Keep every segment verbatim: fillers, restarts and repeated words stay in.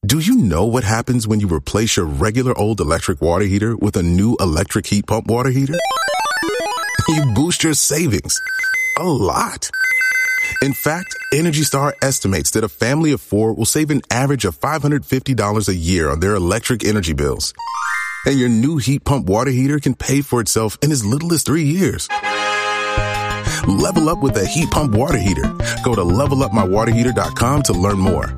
Do you know what happens when you replace your regular old electric water heater with a new electric heat pump water heater? You boost your savings a lot. In fact, Energy Star estimates that a family of four will save an average of five hundred fifty dollars a year on their electric energy bills. And your new heat pump water heater can pay for itself in as little as three years. Level up with a heat pump water heater. Go to level up my water heater dot com to learn more.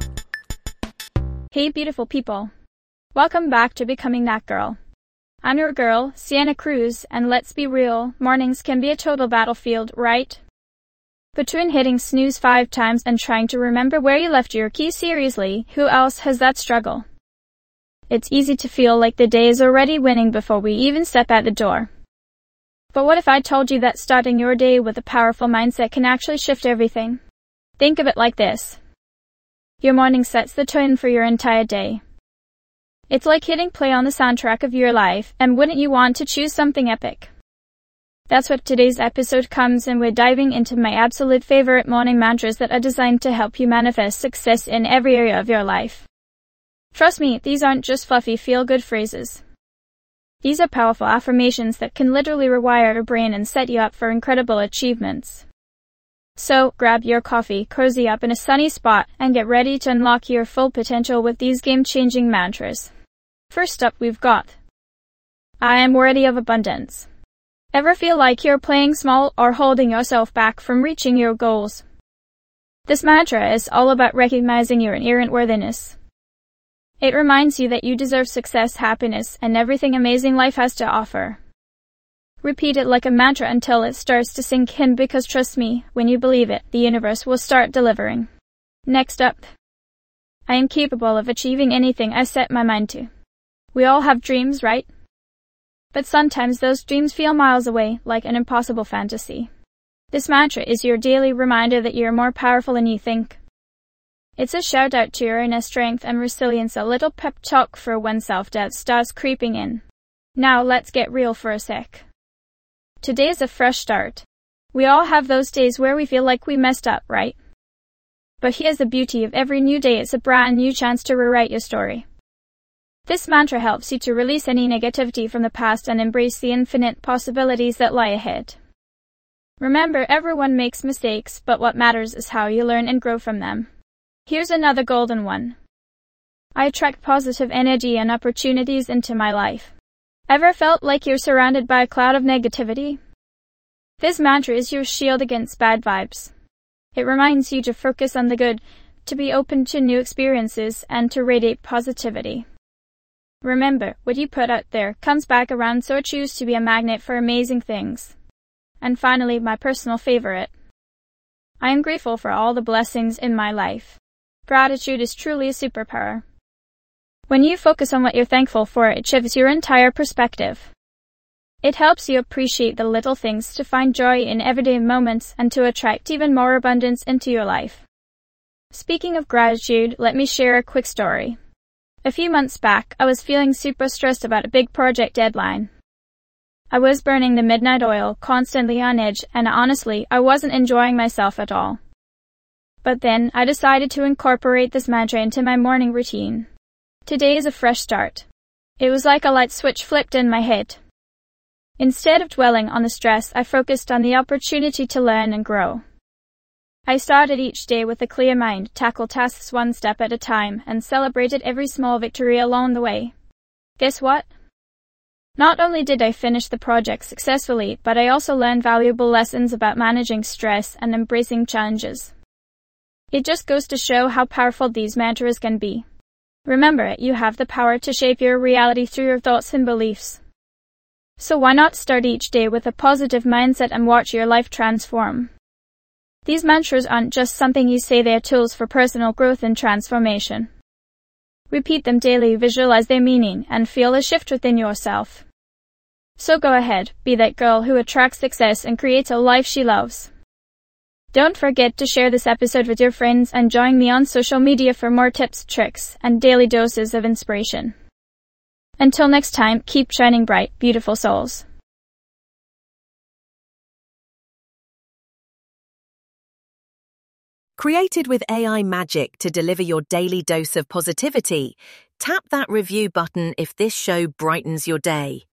Hey beautiful people. Welcome back to Becoming That Girl. I'm your girl, Sienna Cruz, and let's be real, mornings can be a total battlefield, right? Between hitting snooze five times and trying to remember where you left your keys, seriously, who else has that struggle? It's easy to feel like the day is already winning before we even step out the door. But what if I told you that starting your day with a powerful mindset can actually shift everything? Think of it like this. Your morning sets the tone for your entire day. It's like hitting play on the soundtrack of your life, and wouldn't you want to choose something epic? That's what today's episode comes, and we're diving into my absolute favorite morning mantras that are designed to help you manifest success in every area of your life. Trust me, these aren't just fluffy feel-good phrases. These are powerful affirmations that can literally rewire your brain and set you up for incredible achievements. So, grab your coffee, cozy up in a sunny spot, and get ready to unlock your full potential with these game-changing mantras. First up, we've got I am worthy of abundance. Ever feel like you're playing small or holding yourself back from reaching your goals? This mantra is all about recognizing your inherent worthiness. It reminds you that you deserve success, happiness, and everything amazing life has to offer. Repeat it like a mantra until it starts to sink in, because trust me, when you believe it, the universe will start delivering. Next up, I am capable of achieving anything I set my mind to. We all have dreams, right? But sometimes those dreams feel miles away, like an impossible fantasy. This mantra is your daily reminder that you're more powerful than you think. It's a shout out to your inner strength and resilience, a little pep talk for when self-doubt starts creeping in. Now let's get real for a sec. Today's a fresh start. We all have those days where we feel like we messed up, right? But here's the beauty of every new day, it's a brand new chance to rewrite your story. This mantra helps you to release any negativity from the past and embrace the infinite possibilities that lie ahead. Remember, everyone makes mistakes, but what matters is how you learn and grow from them. Here's another golden one. I attract positive energy and opportunities into my life. Ever felt like you're surrounded by a cloud of negativity? This mantra is your shield against bad vibes. It reminds you to focus on the good, to be open to new experiences, and to radiate positivity. Remember, what you put out there comes back around, so choose to be a magnet for amazing things. And finally, my personal favorite. I am grateful for all the blessings in my life. Gratitude is truly a superpower. When you focus on what you're thankful for, it shifts your entire perspective. It helps you appreciate the little things, to find joy in everyday moments, and to attract even more abundance into your life. Speaking of gratitude, let me share a quick story. A few months back, I was feeling super stressed about a big project deadline. I was burning the midnight oil, constantly on edge, and honestly, I wasn't enjoying myself at all. But then, I decided to incorporate this mantra into my morning routine. Today is a fresh start. It was like a light switch flipped in my head. Instead of dwelling on the stress, I focused on the opportunity to learn and grow. I started each day with a clear mind, tackled tasks one step at a time, and celebrated every small victory along the way. Guess what? Not only did I finish the project successfully, but I also learned valuable lessons about managing stress and embracing challenges. It just goes to show how powerful these mantras can be. Remember, you have the power to shape your reality through your thoughts and beliefs. So why not start each day with a positive mindset and watch your life transform? These mantras aren't just something you say, they're tools for personal growth and transformation. Repeat them daily, visualize their meaning, and feel a shift within yourself. So go ahead, be that girl who attracts success and creates a life she loves. Don't forget to share this episode with your friends and join me on social media for more tips, tricks, and daily doses of inspiration. Until next time, keep shining bright, beautiful souls. Created with A I magic to deliver your daily dose of positivity, tap that review button if this show brightens your day.